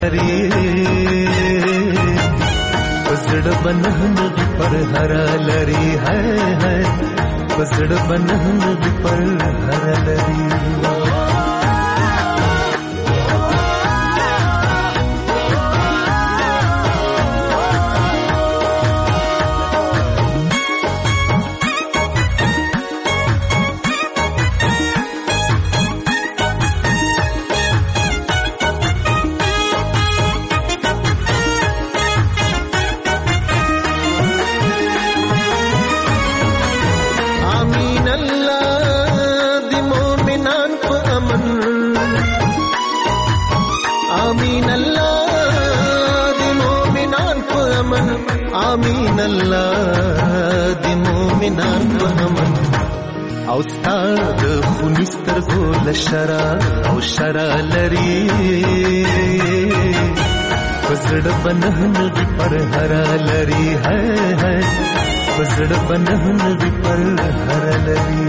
पसड़ बनहन पर हरा लरी है पसड़ बनहन पर हरा लरी आमीन अल्लाह दी मोमिनान पहमन औस्ताद खुनिस्तर गोल शरा औ शरा लरी पसड़ बनहन पर हरा लरी है पसड़ बनहन पर हरा लरी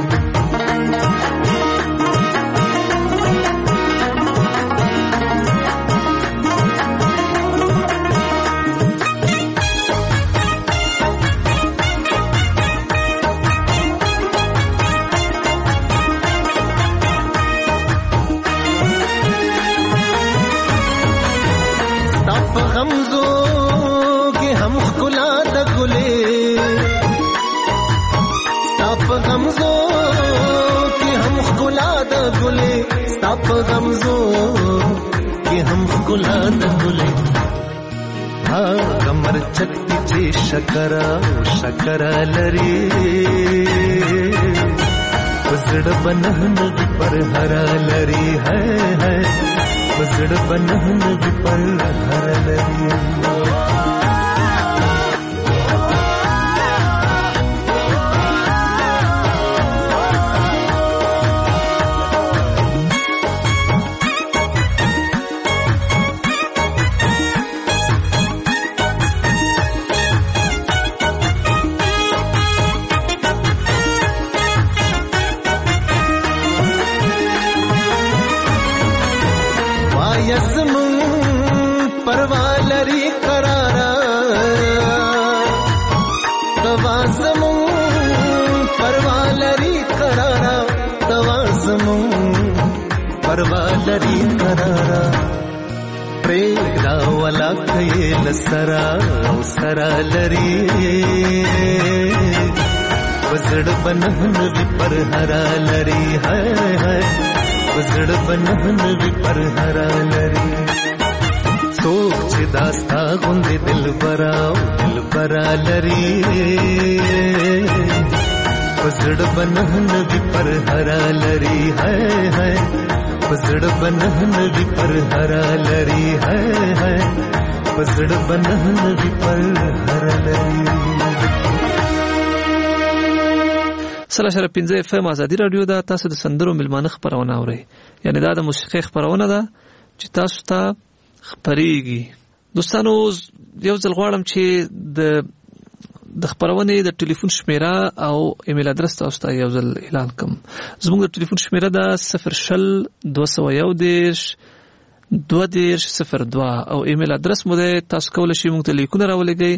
स्ताप गमजो कि हम गुलाद गुले हा गमर चक्ति चे शकरा शकरा लरी पसड़ बनहन पर हरा लरी है पसड़ बनहन पर हरा लरी परवालरी करारा प्रेगदा वाला कयल सरा सरा लरी पसड़ बनहन पर हरा लरी है पसड़ बनहन पर हरा लरी सोच दास्ता गुंदे दिल बरा लरी पसड़ बनहन पर हरा लरी है पसड़ बनहन पर हरा लरी है पसड़ बनहन पर हरा लरी سلاشر 15 FM ازادي رادیو دا تاسو د سندرو ملمانه خبرونه اورئ یعنی دا د موسیقي خبرونه ده چې تاسو ته خبريږي دوستانو یو ځل غواړم چې د خبرونه د ټلیفون شمیره او ایمیل ادرس تاسو ته یو ځل اعلان کوم زموږ د ټلیفون شمیره ده 00201 او ایمیل ادرس مو ده تاسو کولای شئ موږ ته لیکونه راولګئ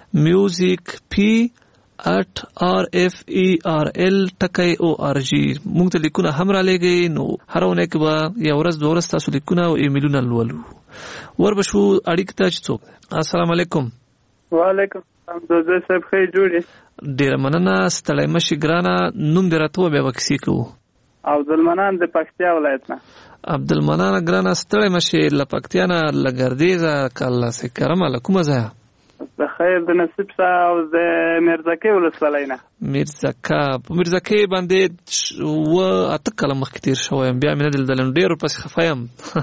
musicp@rferl.org موږ ته لیکونه هم را لګئ نو هر ونه کې به یو ورځ دوه ورځې تاسو لیکونه او ایمیلونه لولو وربشو اړیکه ته چوک السلام علیکم وعلیکم السلام دوزه صاحب خیر جوړی ډیر مننه ستړی مشي ګرانه نوم دې راته به وکسي کو عبدالمنان د پکتیا ولایت نه عبدالمنان ګرانه ستړی مشي لپکتیا نه لګردیزه کله سه کرم علیکم زه د خیر د نصیب صاحب او د مرزکه ولسوالۍ نه مرزکه باندې و اته کلم مخ کتیر شوم بیا مینه دل ډیر پس خفایم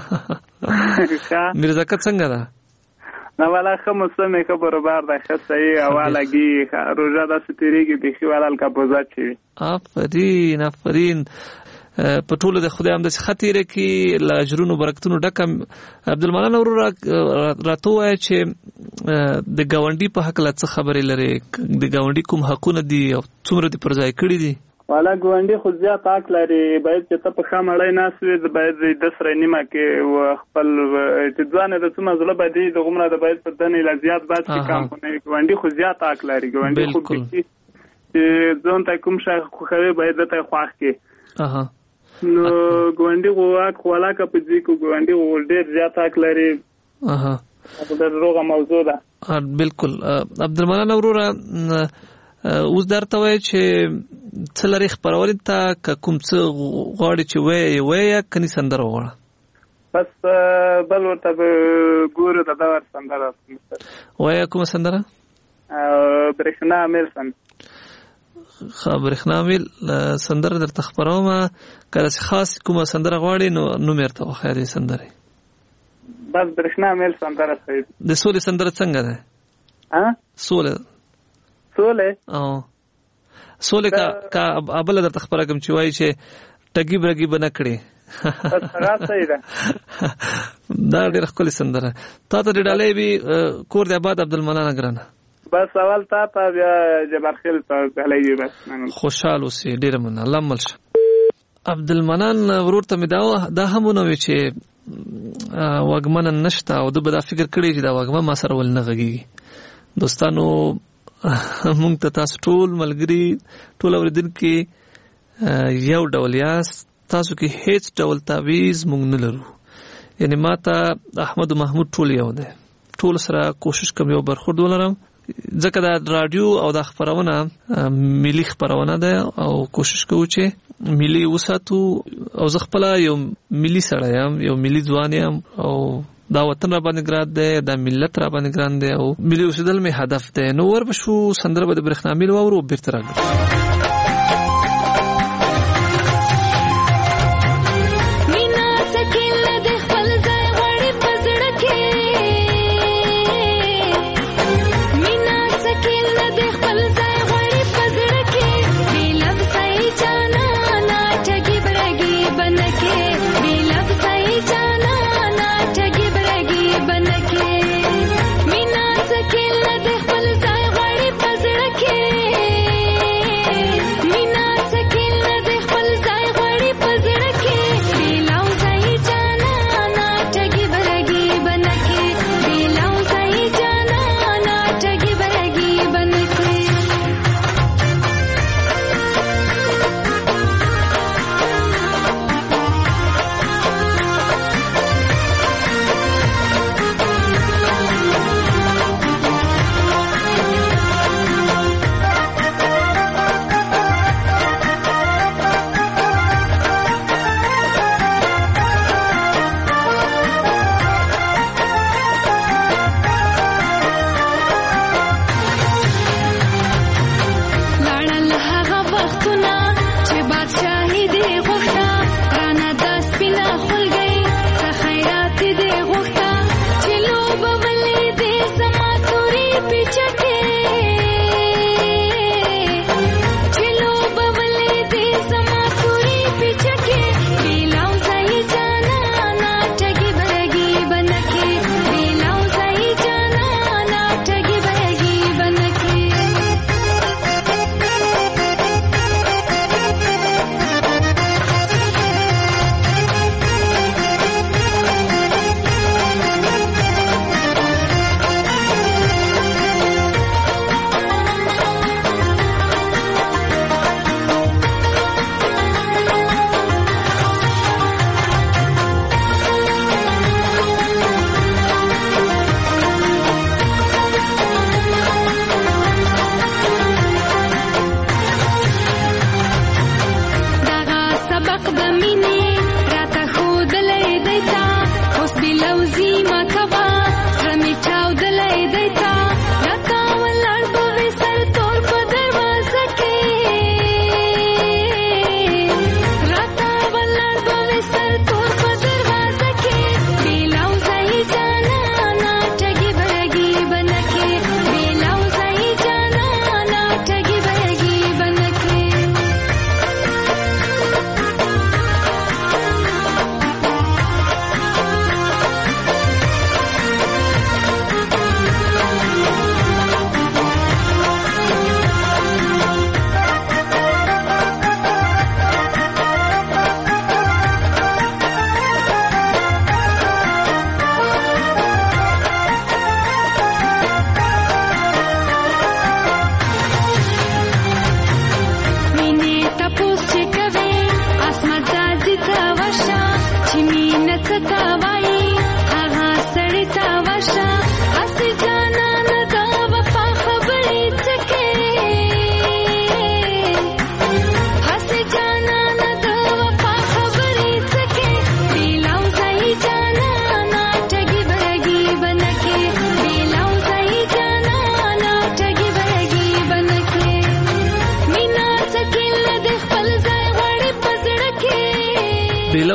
مرزکه څنګه ده نو ولا خمسمه خبر بار ده خصي اولګي روزه د ستریږي د خیوالل کا بوزات شي افرین په ټولو د خدای هم د خطیره کې لاجرونو برکتونو ډکم عبدالمنان اور راته وای چې د گاونډي په حق لا څه خبرې لري د گاونډي کوم حقونه دي او څومره دي پر ځای کړی دي والا ګوندې خو زیات حق لري، باید چې ته په ښه مړی ناست وې باید د سره نیمه کې خپل چې ځوانه د څومره زړه بدي د غومره د باید په دنې لا زیات باید چې کام خو نه ګوندې خو زیات حق لري. ګوندې خو چې ځان ته کوم شی خوښوي باید ته خوښ کړي. نو ګوندې خو حق والا که په دې کې ګوندې خو ډېر زیات حق لري. دا روغه موضوع ده. بالکل عبدالمنان وروره اوس درته وایي چې څه لري خپرولې ته که کوم څه غواړي چې وایي کني سندره وغواړه؟ بس بل ورته به ګورو د دور سندره وایي. کومه سندره؟ برېښنا میل برېښنا میل سندره درته خپروم. که داسې خاص کومه سندره غواړي نو نوم یې ورته وښایه د سندرې. بس برېښنا میل سندره صحیح. د سولې سندره څنګه ده؟ سولې سولې کا ابل درته خبره کوم چې وایي چې ټګي برګي بنه کړي. دا ډېر ښکلې سندره. تا ته ډالۍ وي کور د آباد عبدالمنان ګرانه. بس اول تا ته بیا جبرخیل ته ډالۍ وي. بس خوشحال اوسې. ډېره مننه. الله مل شه. عبدالمنان ورور ته مې دا هم ونوي چې وږمنه نشته او ده به دا فکر کړی چې دا وږمه ما سره ول نه غږېږي. دوستانو مونږ ته تاسو ټول ملګري ټول اوریدونکي یو ډول یاست. تاسو کې هیڅ ډول تعویض مونږ نه لرو. یعنی ما ته احمد و محمود ټول یو دی. ټول سره کوشش کوم یو برخورد ولرم ځکه دا رادیو او دا خپرونه ملي خپرونه ده او کوشش کوو چې ملي وساتو. او زه خپله یو ملي سړی یم، یو ملي ځوان یم او دا وطن را باندې ګران دی، دا ملت را باندې ګران دی او ملي اوسېدل مې هدف دی. نو وربشو سندره به د برېښنا میل واورو بیرته راګرځو.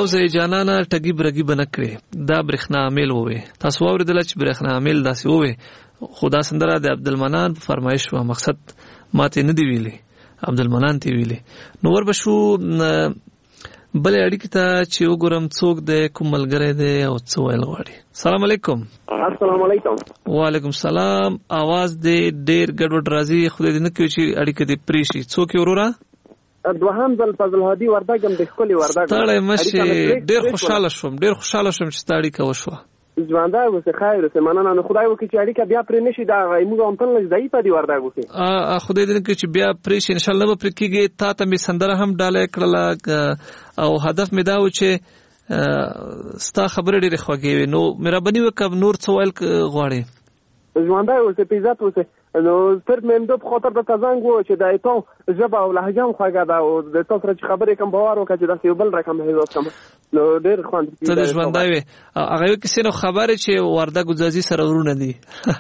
زه جانانه ټګي برګي بنکړي دا برېښنا عامل وې تاسو اوریدل چې برېښنا عامل داسې وې خدا سندره د عبدالمنان په فرمایش و مقصد ماته نه دی ویلي عبدالمنان تی ویلي نو ور بشو بل اړیکې ته چې وګورم څوک د کوم ملګری دی او څه ویل غواړي. السلام علیکم. السلام علیکم. وعلیکم السلام. आवाज دې ډېر ګډوډ راځي خدای دې نه کوي چې اړیکې دې پرې شي. څوک یې وروره؟ دوهم ځل فضل هادي وردګم د ښکلي وردګ. ستړی مشې ډېر خوشحاله شوم چې ستا اړیکه وشوه. ژوندی اوسې خیر اوسې مننه نو خدای وکړي چې اړیکه بیا پرې نه شي دا موږ هم تل ضعیفه دي وردګ اوسې خدای دې نه کړي چې بیا پرې شي انشاءالله به پرې کېږي. تا ته مې سندره هم ډالۍ کړله او هدف مې دا و چې ستا خبرې ډېرې خوږې وي نو مهرباني وکړه نور څه ویل غواړې؟ ژوندی اوسې په عزت اوسې نو صرف مې همدو په خاطر درته زنګ و چې د تا ژبه او لهجه هم خوږه ده او د تا سره چې خبرې کوم باور وکړه چې داسې یو بل رقم احساس کوم نو ډېر خوند ته د ژوندی وې هغه یو کیسې نو خبرې چې وردګ ځاځي سره ورونه دي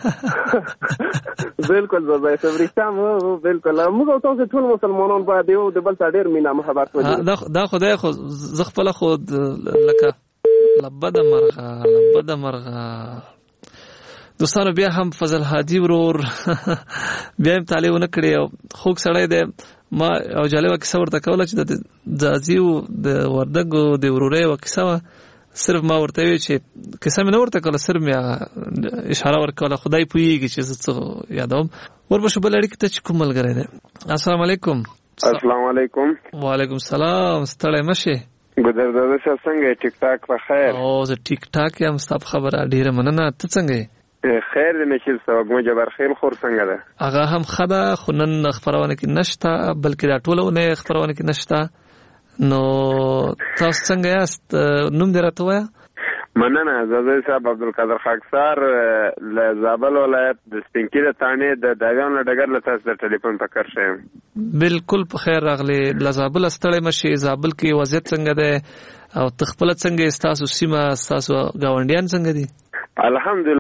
بالکل زه صاحب رښتیا بالکل موږ او تاسو ټول مسلمانان باید یو د بل سره ډېر مینه محبت ولرو دا خدای خو زه خپله خو لکه لبده مرغه دوستانو بیا هم فضل هادي ورور بیا هم طالب نه کړی او خوږ سړی دی ما او جالبه کیسه ورته کوله چې د ځاځي د وردګو د ورورۍ یوه کیسه وه صرف ما ورته وی چې کیسه مې نه ورته کوله صرف مې اشاره ورکوله خدای پوهېږي چې زه څه یادوم. ورپسې بل اړیکې ته چې کوم ملګری دی. السلام علیکم. السلام علیکم. وعلیکم السلام. ستړی مه شې. ګودر دادا صاحب څنګه یې؟ ټیک ټاک په خیر؟ او زه ټیک ټاک یم ستا په خبره ډېره مننه. ته څنګه یې؟ خیر دې نشي سوګمه جبرخیل خور څنګه ده؟ هغه هم ښه ده خو نن خپرونه کې نشته بلکې دا ټوله اونۍ خپرونه کې نشته. نو تاسو څنګه یاست؟ نوم دې راته ووایه. مننه. زه صاحب عبدالقادر خاکسار له زابل ولایت د سپینکي د تانې د داویان له ډګر له تاسو د ټلیفون په کار شوم. بالکل په خیر راغلی. له زابل ستړی مه شې. زابل کې وضعیت څنګه دی او ته خپله څنګه یې؟ ستاسو سیمه ستاسو ګاونډیان څنګه دي؟ الحمدلله